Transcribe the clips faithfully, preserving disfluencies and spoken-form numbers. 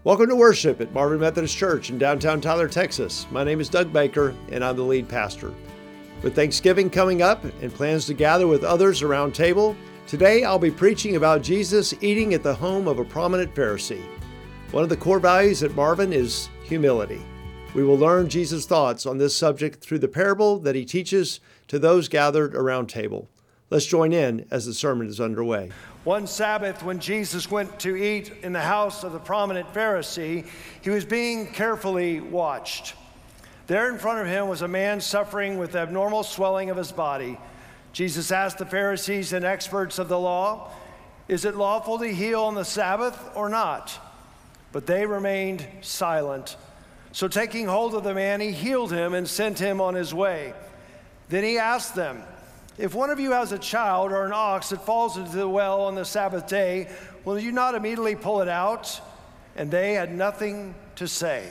Welcome to worship at Marvin Methodist Church in downtown Tyler, Texas. My name is Doug Baker, and I'm the lead pastor. With Thanksgiving coming up and plans to gather with others around table, today I'll be preaching about Jesus eating at the home of a prominent Pharisee. One of the core values at Marvin is humility. We will learn Jesus' thoughts on this subject through the parable that he teaches to those gathered around table. Let's join in as the sermon is underway. One Sabbath, when Jesus went to eat in the house of the prominent Pharisee, he was being carefully watched. There in front of him was a man suffering with abnormal swelling of his body. Jesus asked the Pharisees and experts of the law, "Is it lawful to heal on the Sabbath or not?" But they remained silent. So taking hold of the man, he healed him and sent him on his way. Then he asked them, "If one of you has a child or an ox that falls into the well on the Sabbath day, will you not immediately pull it out?" And they had nothing to say.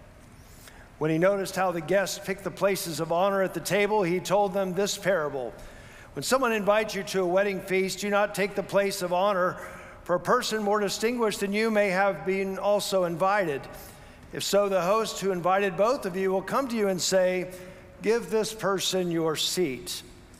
When he noticed how the guests picked the places of honor at the table, he told them this parable. When someone invites you to a wedding feast, do not take the place of honor, for a person more distinguished than you may have been also invited. If so, the host who invited both of you will come to you and say, "Give this person your seat."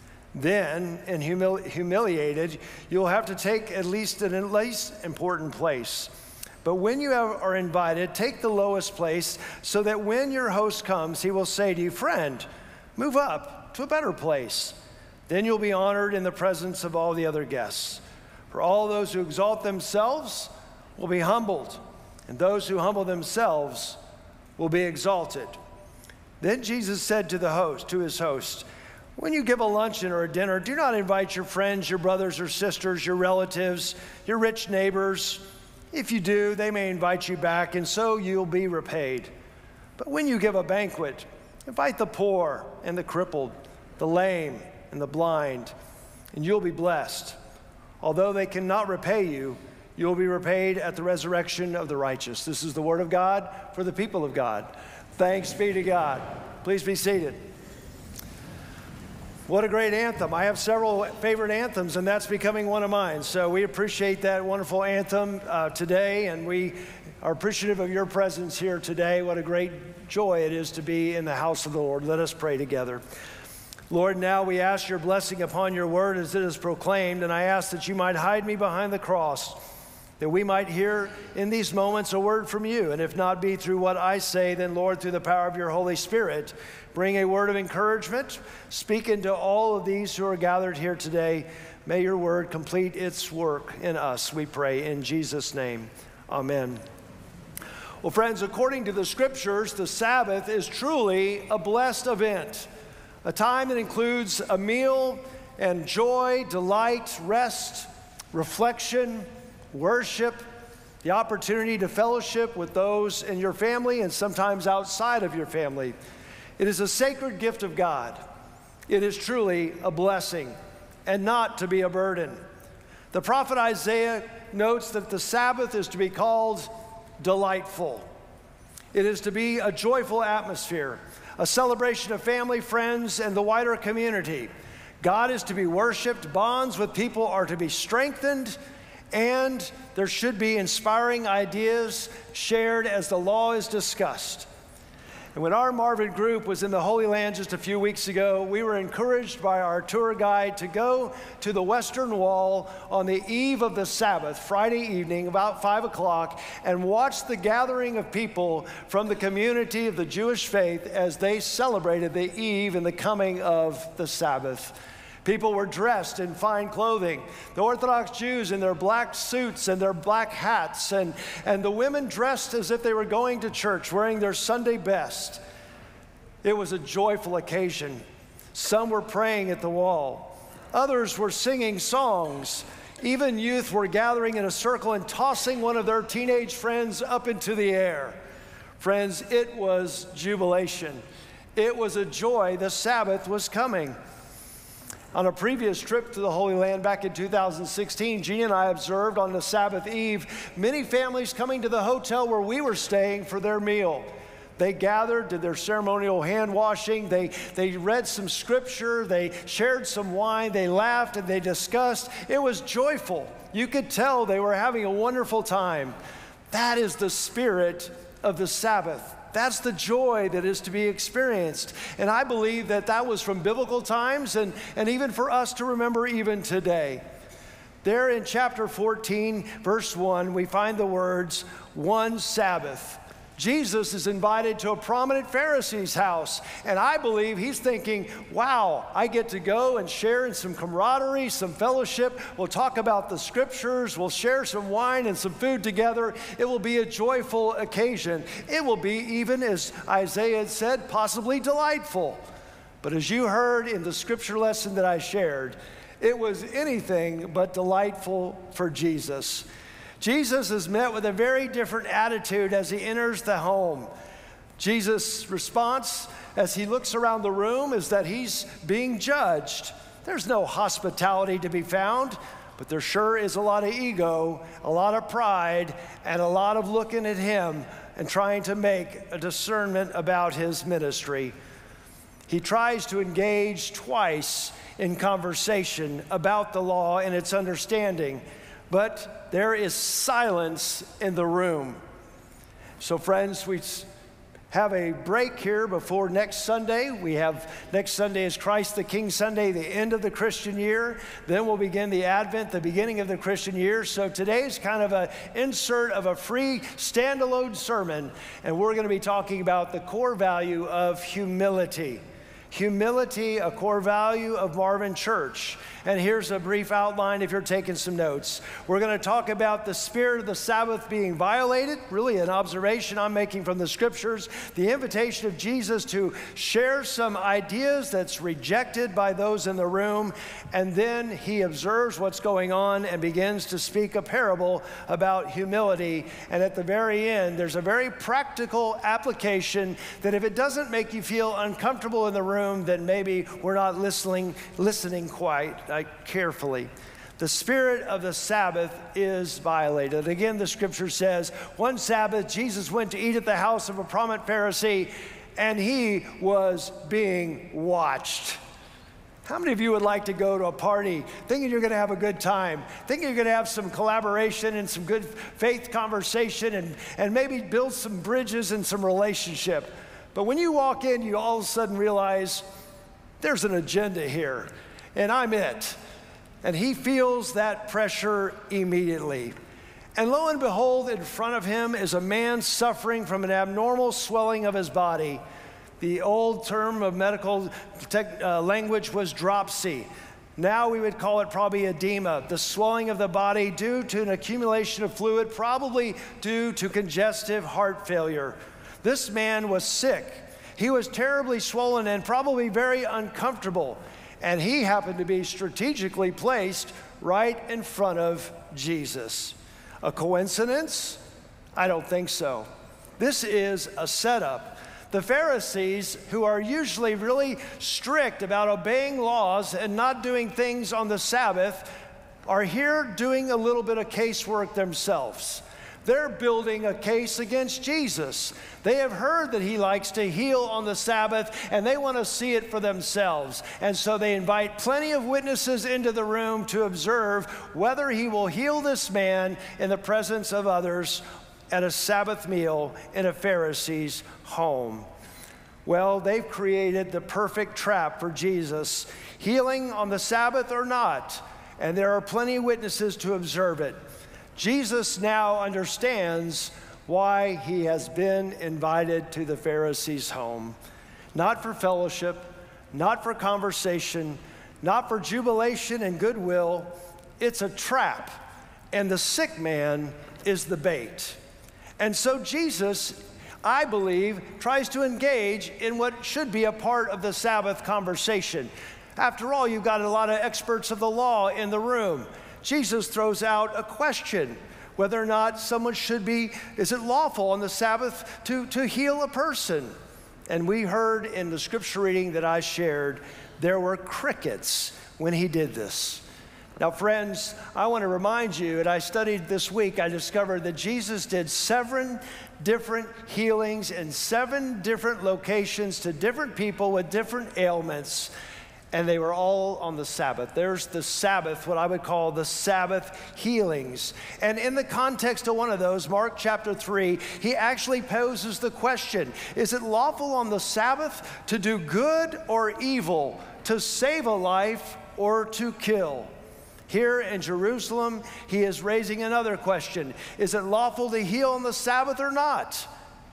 Then, and humili- humiliated, you'll have to take at least an least important place. But when you have, are invited, take the lowest place, so that when your host comes, he will say to you, "Friend, move up to a better place." Then you'll be honored in the presence of all the other guests. For all those who exalt themselves will be humbled, and those who humble themselves will be exalted. Then Jesus said to the host, to his host, "When you give a luncheon or a dinner, do not invite your friends, your brothers or sisters, your relatives, your rich neighbors. If you do, they may invite you back, and so you'll be repaid. But when you give a banquet, invite the poor and the crippled, the lame and the blind, and you'll be blessed. Although they cannot repay you, you'll be repaid at the resurrection of the righteous." This is the word of God for the people of God. Thanks be to God. Please be seated. What a great anthem. I have several favorite anthems, and that's becoming one of mine. So we appreciate that wonderful anthem uh, today, and we are appreciative of your presence here today. What a great joy it is to be in the house of the Lord. Let us pray together. Lord, now we ask your blessing upon your word as it is proclaimed, and I ask that you might hide me behind the cross, that we might hear in these moments a word from you, and if not be through what I say, then Lord, through the power of your Holy Spirit, bring a word of encouragement. Speak into all of these who are gathered here today. May your word complete its work in us, we pray in Jesus' name. Amen. Well, friends, according to the scriptures, the Sabbath is truly a blessed event, a time that includes a meal and joy, delight, rest, reflection, worship, the opportunity to fellowship with those in your family and sometimes outside of your family. It is a sacred gift of God. It is truly a blessing and not to be a burden. The prophet Isaiah notes that the Sabbath is to be called delightful. It is to be a joyful atmosphere, a celebration of family, friends, and the wider community. God is to be worshiped, bonds with people are to be strengthened, and there should be inspiring ideas shared as the law is discussed. And when our Marvin group was in the Holy Land just a few weeks ago, we were encouraged by our tour guide to go to the Western Wall on the eve of the Sabbath, Friday evening, about five o'clock, and watch the gathering of people from the community of the Jewish faith as they celebrated the eve and the coming of the Sabbath. People were dressed in fine clothing. The Orthodox Jews in their black suits and their black hats, and, and the women dressed as if they were going to church, wearing their Sunday best. It was a joyful occasion. Some were praying at the wall. Others were singing songs. Even youth were gathering in a circle and tossing one of their teenage friends up into the air. Friends, it was jubilation. It was a joy. The Sabbath was coming. On a previous trip to the Holy Land back in two thousand sixteen, Jean and I observed on the Sabbath eve many families coming to the hotel where we were staying for their meal. They gathered, did their ceremonial hand washing, they, they read some scripture, they shared some wine, they laughed and they discussed. It was joyful. You could tell they were having a wonderful time. That is the spirit of the Sabbath. That's the joy that is to be experienced. And I believe that that was from biblical times and, and even for us to remember even today. There in chapter fourteen, verse one, we find the words, one Sabbath. Jesus is invited to a prominent Pharisee's house, and I believe he's thinking, wow, I get to go and share in some camaraderie, some fellowship. We'll talk about the scriptures. We'll share some wine and some food together. It will be a joyful occasion. It will be, even as Isaiah had said, possibly delightful. But as you heard in the scripture lesson that I shared, it was anything but delightful for Jesus. Jesus is met with a very different attitude as he enters the home. Jesus' response as he looks around the room is that he's being judged. There's no hospitality to be found, but there sure is a lot of ego, a lot of pride, and a lot of looking at him and trying to make a discernment about his ministry. He tries to engage twice in conversation about the law and its understanding, but there is silence in the room. So friends, we have a break here before next Sunday. We have next Sunday is Christ the King Sunday, the end of the Christian year. Then we'll begin the Advent, the beginning of the Christian year. So today's kind of an insert of a free standalone sermon, and we're going to be talking about the core value of humility. Humility, a core value of Marvin Church. And here's a brief outline if you're taking some notes. We're going to talk about the spirit of the Sabbath being violated, really an observation I'm making from the scriptures, the invitation of Jesus to share some ideas that's rejected by those in the room, and then he observes what's going on and begins to speak a parable about humility. And at the very end, there's a very practical application that if it doesn't make you feel uncomfortable in the room, then maybe we're not listening, listening quite uh, carefully. The spirit of the Sabbath is violated. Again, the scripture says, one Sabbath, Jesus went to eat at the house of a prominent Pharisee, and he was being watched. How many of you would like to go to a party thinking you're going to have a good time, thinking you're going to have some collaboration and some good faith conversation and, and maybe build some bridges and some relationship? But when you walk in, you all of a sudden realize there's an agenda here, and I'm it. And he feels that pressure immediately. And lo and behold, in front of him is a man suffering from an abnormal swelling of his body. The old term of medical tech, uh, language was dropsy. Now we would call it probably edema, the swelling of the body due to an accumulation of fluid, probably due to congestive heart failure. This man was sick. He was terribly swollen and probably very uncomfortable. And he happened to be strategically placed right in front of Jesus. A coincidence? I don't think so. This is a setup. The Pharisees, who are usually really strict about obeying laws and not doing things on the Sabbath, are here doing a little bit of casework themselves. They're building a case against Jesus. They have heard that he likes to heal on the Sabbath, and they want to see it for themselves. And so they invite plenty of witnesses into the room to observe whether he will heal this man in the presence of others at a Sabbath meal in a Pharisee's home. Well, they've created the perfect trap for Jesus, healing on the Sabbath or not, and there are plenty of witnesses to observe it. Jesus now understands why he has been invited to the Pharisee's home. Not for fellowship, not for conversation, not for jubilation and goodwill. It's a trap, and the sick man is the bait. And so Jesus, I believe, tries to engage in what should be a part of the Sabbath conversation. After all, you've got a lot of experts of the law in the room. Jesus throws out a question, whether or not someone should be, is it lawful on the Sabbath to, to heal a person? And we heard in the scripture reading that I shared, there were crickets when he did this. Now, friends, I want to remind you, and I studied this week, I discovered that Jesus did seven different healings in seven different locations to different people with different ailments. and they were all on the Sabbath. There's the Sabbath, what I would call the Sabbath healings. And in the context of one of those, Mark chapter three, he actually poses the question, is it lawful on the Sabbath to do good or evil, to save a life or to kill? Here in Jerusalem, he is raising another question. Is it lawful to heal on the Sabbath or not?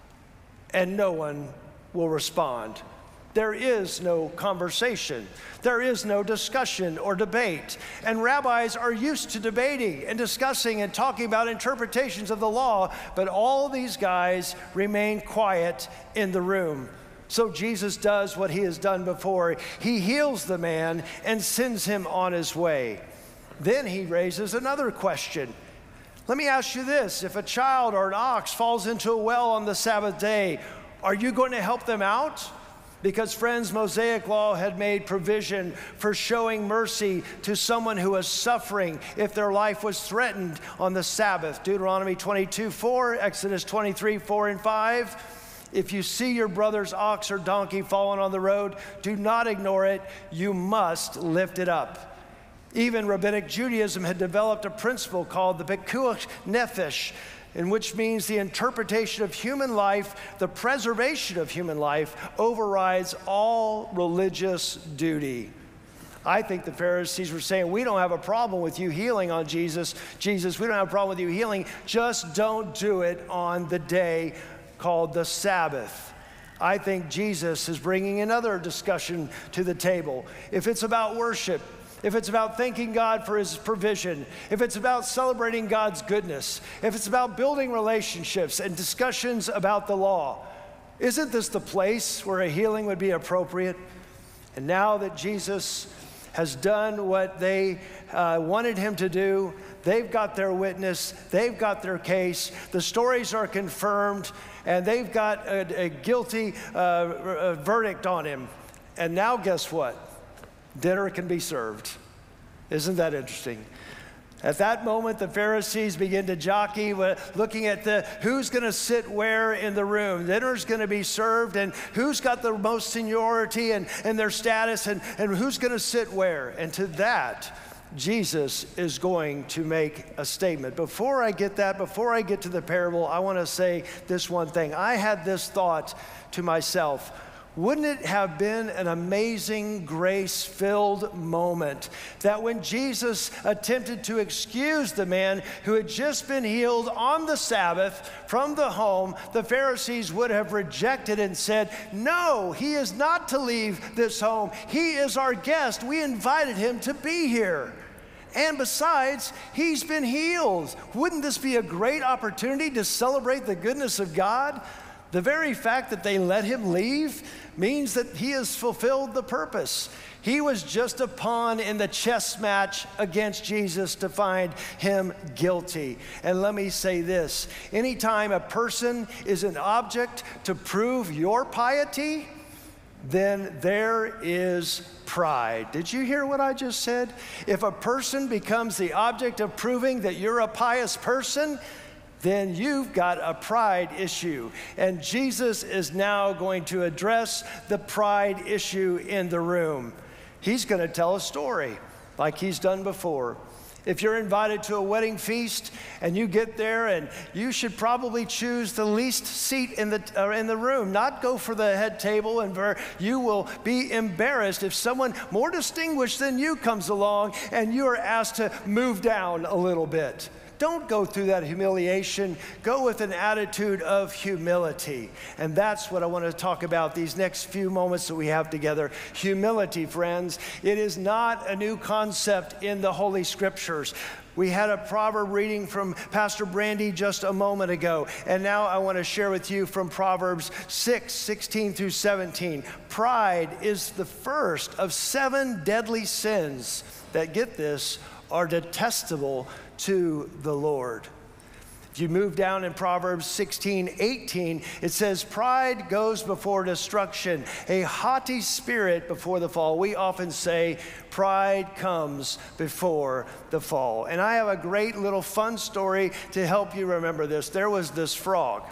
And no one will respond. There is no conversation. There is no discussion or debate. And rabbis are used to debating and discussing and talking about interpretations of the law, but all these guys remain quiet in the room. So Jesus does what he has done before. He heals the man and sends him on his way. Then he raises another question. Let me ask you this. If a child or an ox falls into a well on the Sabbath day, are you going to help them out? Because, friends, Mosaic law had made provision for showing mercy to someone who was suffering if their life was threatened on the Sabbath. Deuteronomy twenty-two four, Exodus twenty-three four and five. If you see your brother's ox or donkey fallen on the road, do not ignore it. You must lift it up. Even Rabbinic Judaism had developed a principle called the Pikuach Nefesh, in which means the interpretation of human life, the preservation of human life, overrides all religious duty. I think the Pharisees were saying, we don't have a problem with you healing on Jesus. Jesus, we don't have a problem with you healing. Just don't do it on the day called the Sabbath. I think Jesus is bringing another discussion to the table. If it's about worship, if it's about thanking God for his provision, if it's about celebrating God's goodness, if it's about building relationships and discussions about the law, isn't this the place where a healing would be appropriate? And now that Jesus has done what they uh, wanted him to do, they've got their witness, they've got their case, the stories are confirmed, and they've got a, a guilty uh, a verdict on him. And now guess what? Dinner can be served. Isn't that interesting? At that moment, the Pharisees begin to jockey, looking at the who's going to sit where in the room. Dinner's going to be served, and who's got the most seniority and, and their status, and, and who's going to sit where. And to that, Jesus is going to make a statement. Before I get that, before I get to the parable, I want to say this one thing. I had this thought to myself. Wouldn't it have been an amazing, grace-filled moment that when Jesus attempted to excuse the man who had just been healed on the Sabbath from the home, the Pharisees would have rejected and said, no, he is not to leave this home. He is our guest. We invited him to be here. And besides, he's been healed. Wouldn't this be a great opportunity to celebrate the goodness of God? The very fact that they let him leave means that he has fulfilled the purpose. He was just a pawn in the chess match against Jesus to find him guilty. And let me say this, anytime a person is an object to prove your piety, then there is pride. Did you hear what I just said? If a person becomes the object of proving that you're a pious person, then you've got a pride issue. And Jesus is now going to address the pride issue in the room. He's going to tell a story like he's done before. If you're invited to a wedding feast and you get there, and you should probably choose the least seat in the, uh, in the room, not go for the head table, and where you will be embarrassed if someone more distinguished than you comes along and you are asked to move down a little bit. Don't go through that humiliation. Go with an attitude of humility. And that's what I want to talk about these next few moments that we have together. Humility, friends. It is not a new concept in the Holy Scriptures. We had a proverb reading from Pastor Brandy just a moment ago. And now I want to share with you from Proverbs six, sixteen through seventeen. Pride is the first of seven deadly sins that, get this, are detestable to the Lord. If you move down in Proverbs sixteen, eighteen, it says, pride goes before destruction, a haughty spirit before the fall. We often say, pride comes before the fall. And I have a great little fun story to help you remember this. There was this frog.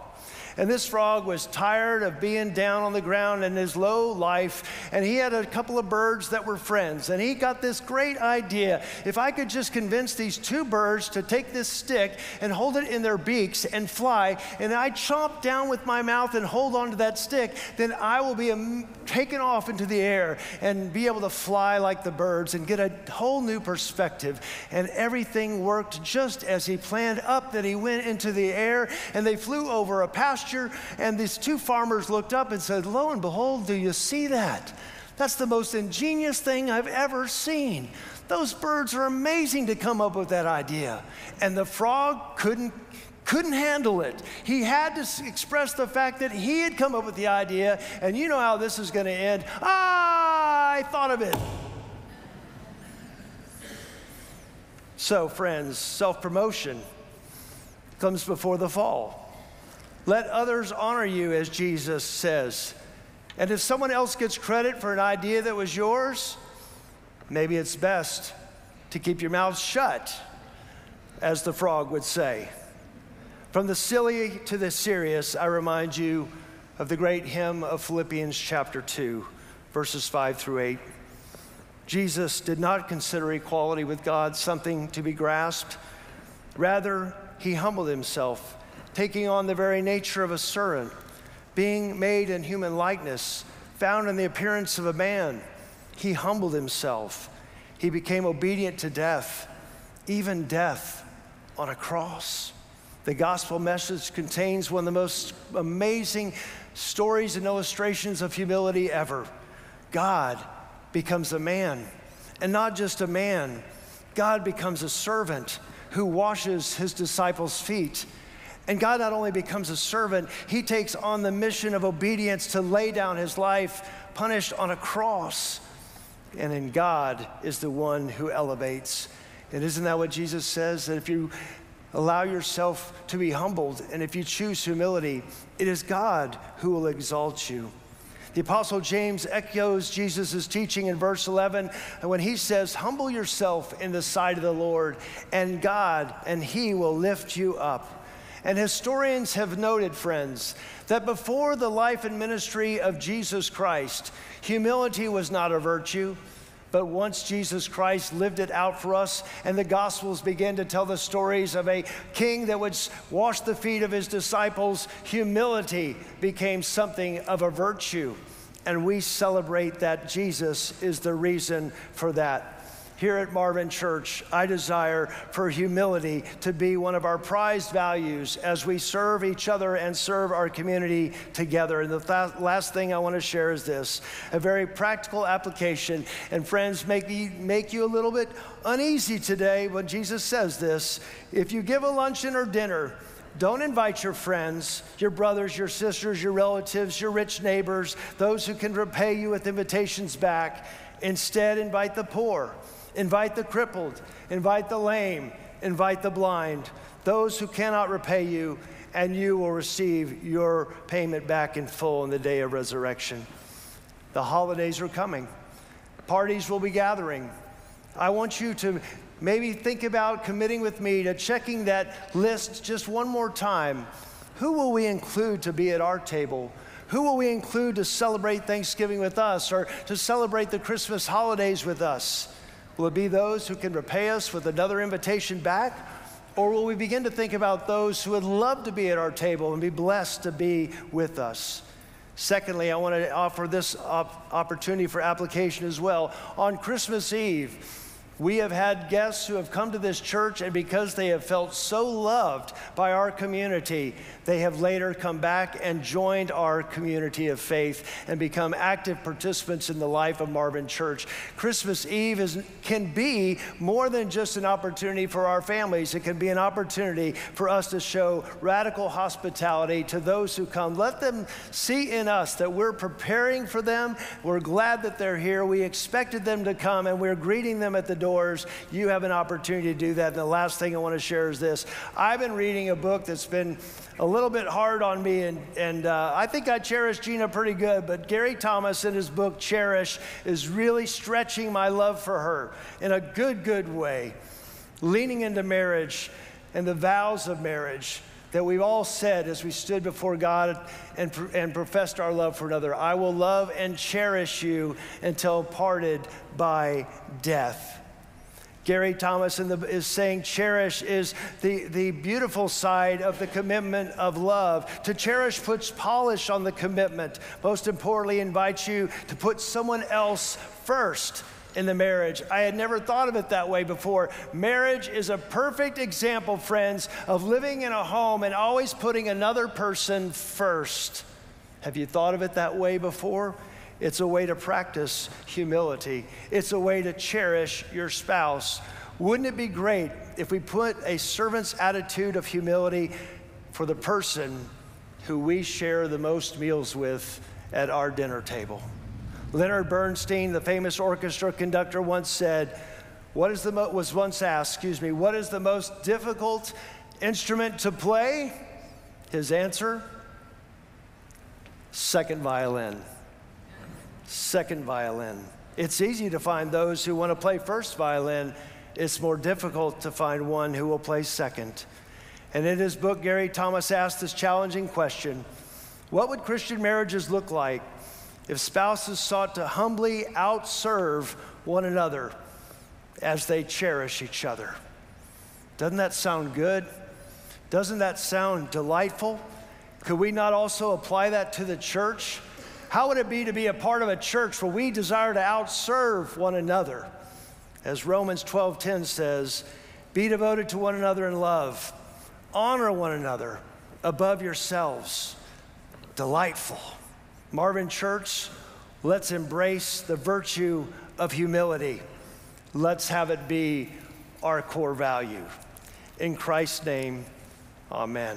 And this frog was tired of being down on the ground in his low life, and he had a couple of birds that were friends. And he got this great idea. If I could just convince these two birds to take this stick and hold it in their beaks and fly, and I chomp down with my mouth and hold onto that stick, then I will be um, taken off into the air and be able to fly like the birds and get a whole new perspective. And everything worked just as he planned. Up that he went into the air, and they flew over a pasture, and these two farmers looked up and said, lo and behold, do you see that? That's the most ingenious thing I've ever seen. Those birds are amazing to come up with that idea. And the frog couldn't couldn't handle it. He had to express the fact that he had come up with the idea, and you know how this is going to end. Ah, I thought of it. So, friends, self-promotion comes before the fall. Let others honor you, as Jesus says. And if someone else gets credit for an idea that was yours, maybe it's best to keep your mouth shut, as the frog would say. From the silly to the serious, I remind you of the great hymn of Philippians chapter two, verses five through eight. Jesus did not consider equality with God something to be grasped. Rather, he humbled himself, taking on the very nature of a servant, being made in human likeness, found in the appearance of a man. He humbled himself. He became obedient to death, even death on a cross. The gospel message contains one of the most amazing stories and illustrations of humility ever. God becomes a man, and not just a man. God becomes a servant who washes his disciples' feet. And God not only becomes a servant, he takes on the mission of obedience to lay down his life, punished on a cross. And in God is the one who elevates. And isn't that what Jesus says? That if you allow yourself to be humbled, and if you choose humility, it is God who will exalt you. The Apostle James echoes Jesus' teaching in verse eleven when he says, humble yourself in the sight of the Lord, and God, and he will lift you up. And historians have noted, friends, that before the life and ministry of Jesus Christ, humility was not a virtue. But once Jesus Christ lived it out for us, and the Gospels began to tell the stories of a king that would wash the feet of his disciples, humility became something of a virtue. And we celebrate that Jesus is the reason for that. Here at Marvin Church, I desire for humility to be one of our prized values as we serve each other and serve our community together. And the th- last thing I want to share is this, a very practical application. And friends, make, me, make you a little bit uneasy today when Jesus says this. If you give a luncheon or dinner, don't invite your friends, your brothers, your sisters, your relatives, your rich neighbors, those who can repay you with invitations back. Instead, invite the poor. Invite the crippled, invite the lame, invite the blind, those who cannot repay you, and you will receive your payment back in full in the day of resurrection. The holidays are coming. Parties will be gathering. I want you to maybe think about committing with me to checking that list just one more time. Who will we include to be at our table? Who will we include to celebrate Thanksgiving with us or to celebrate the Christmas holidays with us? Will it be those who can repay us with another invitation back? Or will we begin to think about those who would love to be at our table and be blessed to be with us? Secondly, I want to offer this op- opportunity for application as well. On Christmas Eve, we have had guests who have come to this church, and because they have felt so loved by our community, they have later come back and joined our community of faith and become active participants in the life of Marvin Church. Christmas Eve is, can be more than just an opportunity for our families. It can be an opportunity for us to show radical hospitality to those who come. Let them see in us that we're preparing for them. We're glad that they're here. We expected them to come, and we're greeting them at the door. You have an opportunity to do that. And the last thing I want to share is this. I've been reading a book that's been a little bit hard on me, and, and uh, I think I cherish Gina pretty good, but Gary Thomas in his book, Cherish, is really stretching my love for her in a good, good way, leaning into marriage and the vows of marriage. that we've all said as we stood before God and, and professed our love for another. I will love and cherish you until parted by death. Gary Thomas in the, is saying cherish is the, the beautiful side of the commitment of love. To cherish puts polish on the commitment. Most importantly, invites you to put someone else first in the marriage. I had never thought of it that way before. Marriage is a perfect example, friends, of living in a home and always putting another person first. Have you thought of it that way before? It's a way to practice humility. It's a way to cherish your spouse. Wouldn't it be great if we put a servant's attitude of humility for the person who we share the most meals with at our dinner table? Leonard Bernstein, the famous orchestra conductor, once said, what is the mo- was once asked, excuse me, what is the most difficult instrument to play? His answer, second violin. Second violin. It's easy to find those who want to play first violin. It's more difficult to find one who will play second. And in his book, Gary Thomas asked this challenging question: what would Christian marriages look like if spouses sought to humbly outserve one another as they cherish each other? Doesn't that sound good? Doesn't that sound delightful? Could we not also apply that to the church? How would it be to be a part of a church where we desire to outserve one another? As Romans twelve ten says, be devoted to one another in love. Honor one another above yourselves. Delightful. Marvin Church, let's embrace the virtue of humility. Let's have it be our core value. In Christ's name, amen.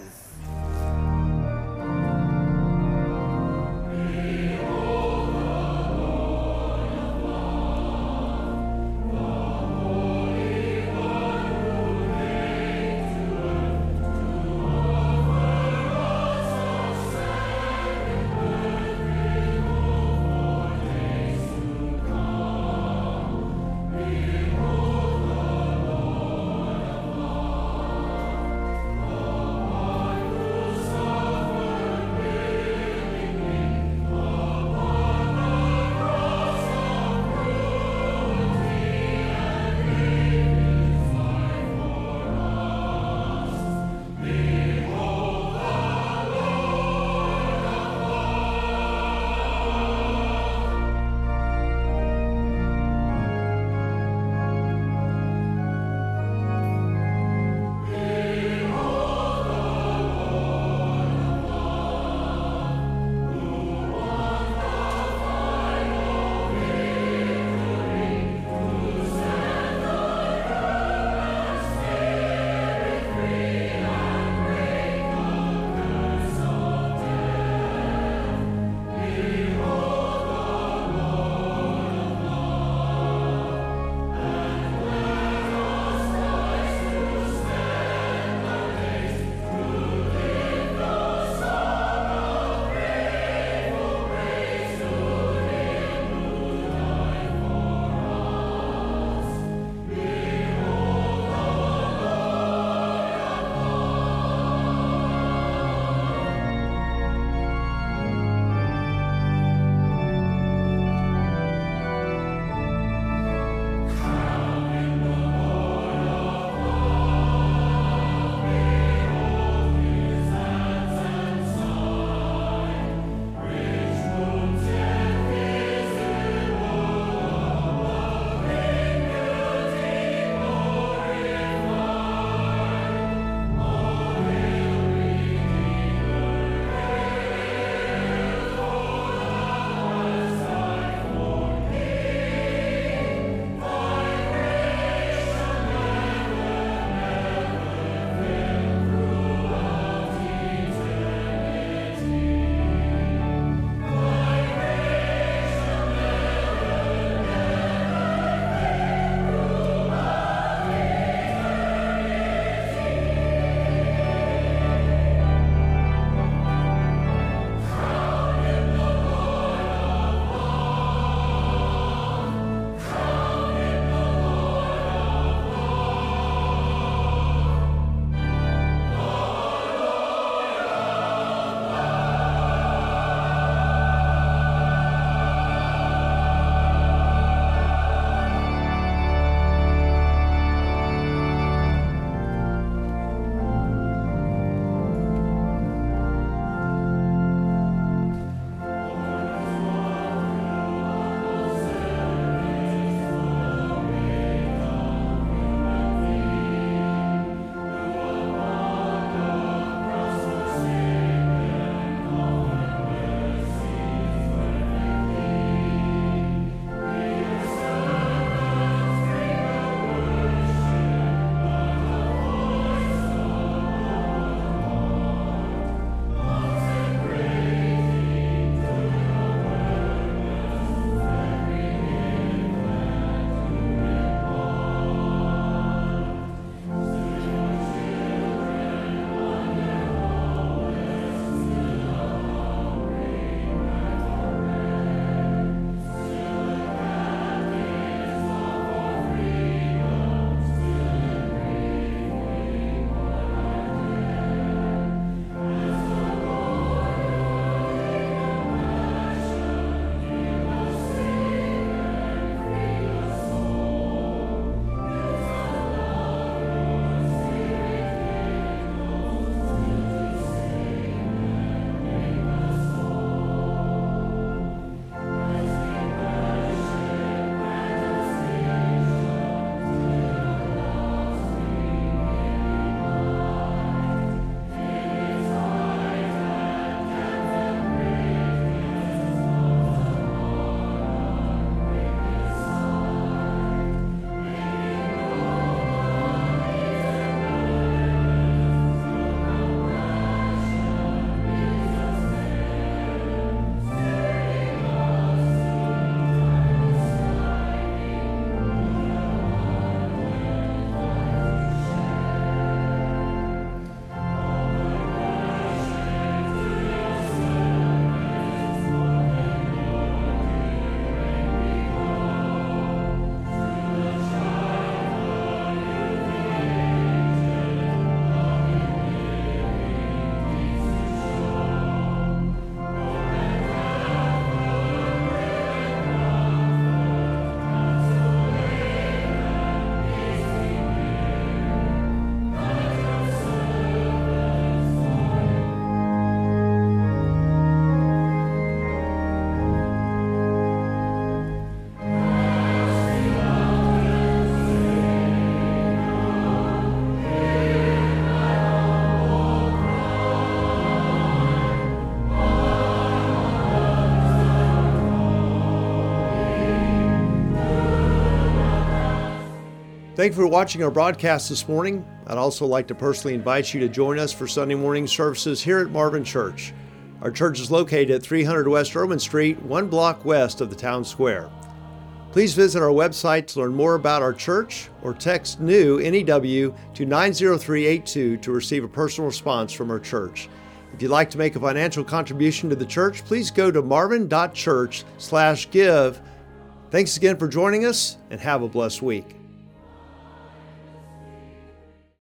Thank you for watching our broadcast this morning. I'd also like to personally invite you to join us for Sunday morning services here at Marvin Church. Our church is located at three hundred West Irwin Street, one block west of the town square. Please visit our website to learn more about our church or text NEW, N E W, to nine zero three eight two to receive a personal response from our church. If you'd like to make a financial contribution to the church, please go to marvin dot church slash give. Thanks again for joining us, and have a blessed week.